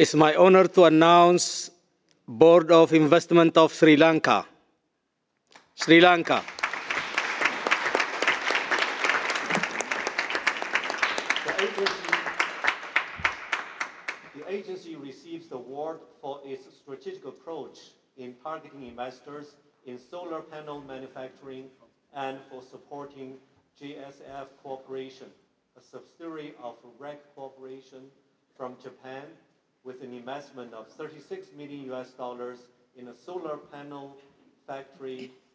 It's my honor to announce Board of Investment of Sri Lanka. Sri Lanka. The agency receives the award for its strategic approach in targeting investors in solar panel manufacturing and for supporting JSF Corporation, a subsidiary of REC Corporation from Japan, with an investment of 36 million US dollars in a solar panel factory